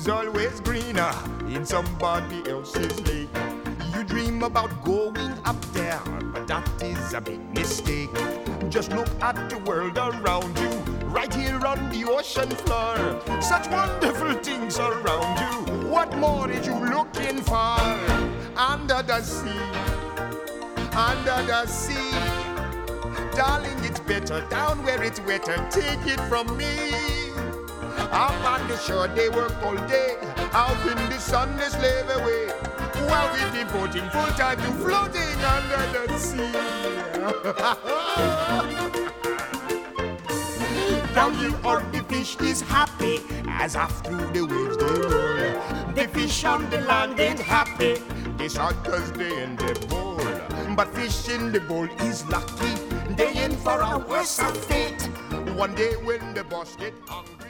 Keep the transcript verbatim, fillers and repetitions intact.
is always greener in somebody else's lake. You dream about going up there, but that is a big mistake. Just look at the world around you, right here on the ocean floor. Such wonderful things around you. What more is you looking for? Under the sea, under the sea. Darling, it's better down where it's wetter. Take it from me. Up on the shore they work all day, out in the sun they slave away, while we devoting full time to floating under the sea. Down here all the fish is happy, as off through the waves they roll. The fish on the land ain't happy, they sad cause they in the bowl. But fish in the bowl is lucky, they in for a worse fate. One day when the boss get hungry,